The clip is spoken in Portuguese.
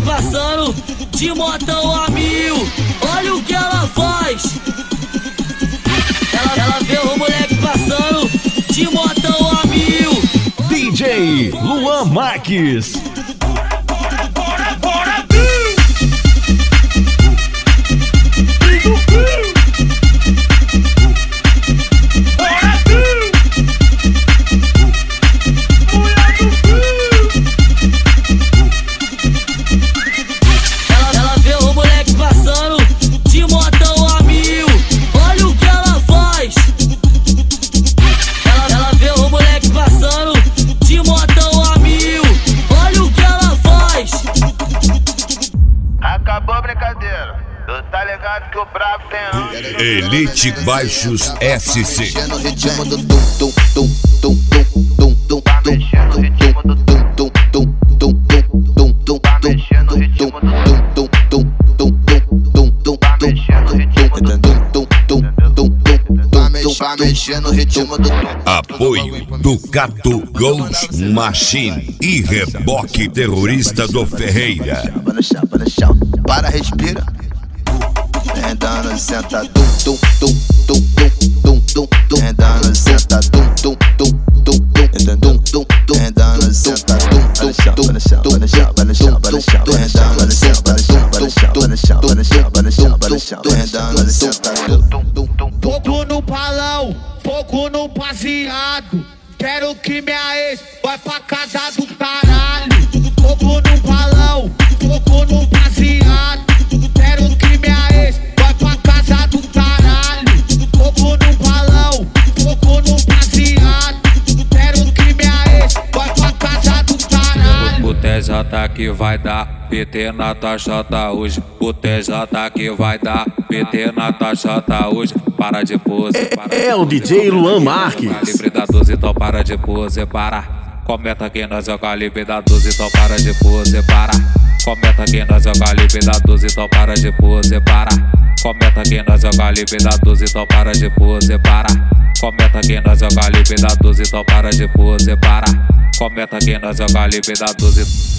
passando de motão a 1000. Olha o que ela faz. Ela vê o moleque passando de motão a 1000. DJ Luan Marques. Ela vê o moleque passando de motão a 1000. Olha o que ela faz. Ela vê o moleque passando de motão a 1000. Olha o que ela faz. Acabou a brincadeira. Tu tá ligado que o brabo tem Elite Baixos SC. no ritmo do tum tum tum tum tum tum tum. Tá mexendo no ritmo do tum tum tum tum tum tum. Tá mexendo no ritmo do tum tum tum tum tum. Tá mexendo no ritmo do tum tum tum tum. Tá mexendo no ritmo do Apoio Ducato Ghost Machine e Reboque Terrorista do Ferreira. no chão. Para, respira. Vem dando, senta, tum tum tum tum tum tum tum. Vem dando, senta, tum tum tum tum tum tum tum. Vem dando, senta, tum tum tum tum. No chão, no chão, no chão. Vem dando, senta, tum tum no chão, no chão, no chão, no chão. Vem dando, senta, tum tum tum. Fogo no balão, fogo no baseado. Quero que minha ex vai pra casa do caralho. Fogo no balão, fogo no baseado. Quero que minha ex vai pra casa do caralho. Fogo no balão, fogo no baseado. Quero que minha ex vai pra casa do caralho. O TJ que vai dar PT na tua chota hoje. O TJ que vai dar PT na tua chota hoje. Para de pose, para É o DJ Luan Marques. Calibre da 12, então para de pose, para. Comenta que nós é o calibre da 12, então para de pose, para. Comenta que nós é o calibre da 12, então para de pose, para. Comenta que nós é o calibre da 12, então para de pose, para. Comenta que nós é o calibre da 12, então para de pose, para. Comenta que nós é o calibre da 12.